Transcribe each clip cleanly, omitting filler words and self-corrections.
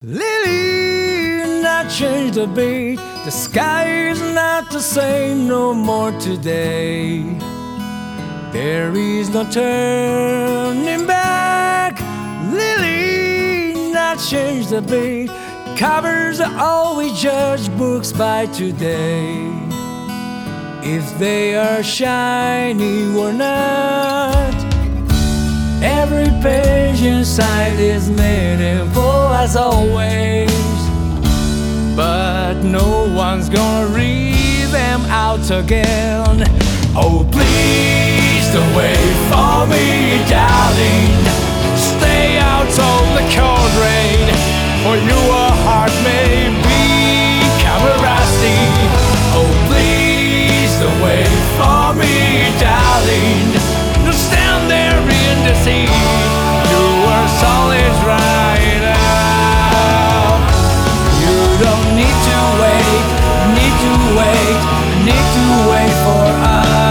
Lily, not change the beat. The sky is not the same no more today. There is no turning back. Lily, not change the beat. Covers are all we judge books by today. If they are shiny or not, every page inside is meaningful as always. But no one's gonna read them out again. Oh, please don't wait for me, darling. Stay out of the cold rain, for your heart may become rusty. Oh, please don't wait for me, darling. Don't stand there in the sea. Your soul is right now. You don't need to wait, need to wait, need to wait for us.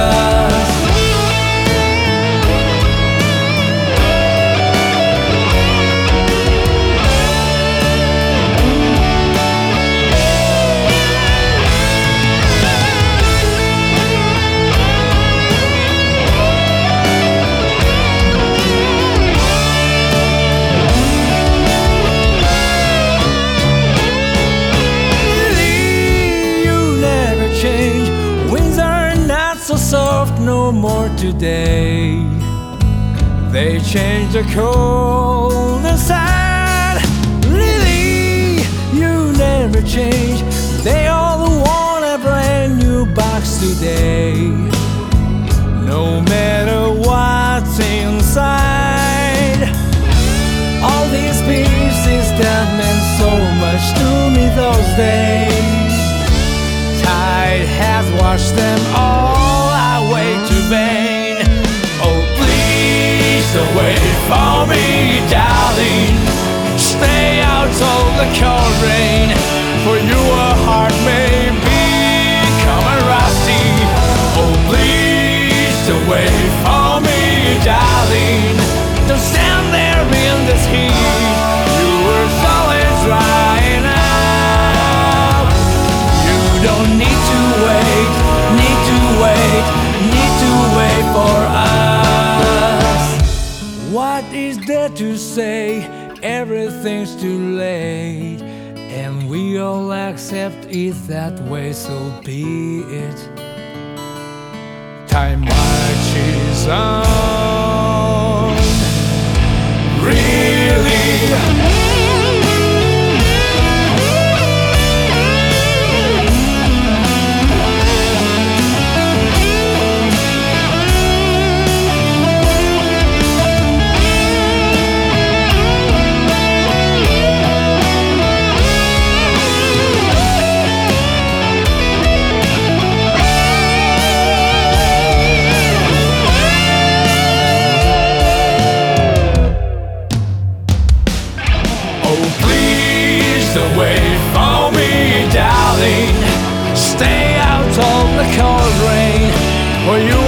So soft no more today. They change the cold and sad. Lily, you never change. They all want a brand new box today. No matter what's inside, all these pieces that meant so much to me those days, tide has washed them all away to vain. Oh, please don't wait for me, darling. Stay out of the cold rain, for your heart may become rusty. Oh, please don't wait for me, darling. Don't stand there in this heat. Your soul is right now. You don't need to wait, need to wait, need to wait for us. What is there to say? Everything's too late, and we all accept it that way, so be it. Time marches on, really. Don't wait for me, darling. Stay out of the cold rain, for you